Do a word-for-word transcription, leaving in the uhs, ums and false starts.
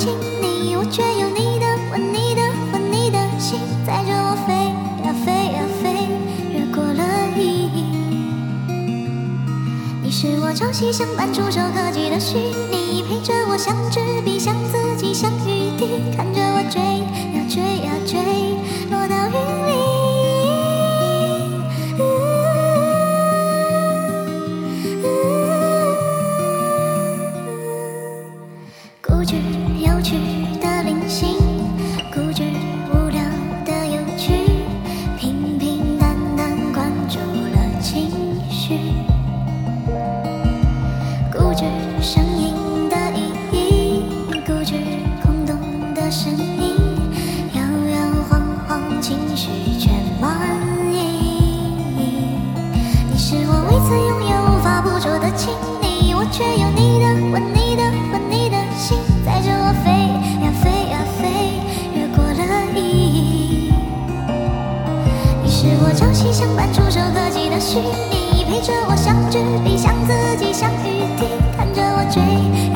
亲你，我却有你的吻你的吻你的心，载着我飞呀飞呀飞，越过了意义。你是我朝夕相伴、触手可及的虚拟，陪着我像纸笔，像自己，像雨滴，看着我追呀追呀追，落到云里。固执有趣的灵性，固执无聊的有趣，平平淡淡关注了情绪。固执声音的意义，固执空洞的声音，摇摇晃晃情绪全满意。你是我未曾拥有无法捕捉的亲昵，我却有你的吻你的吻你的心，载着我飞呀飞呀飞，越过了意义。你是我朝夕相伴、触手可及的虚拟，陪着我像纸笔，像自己，像雨滴，看着我追。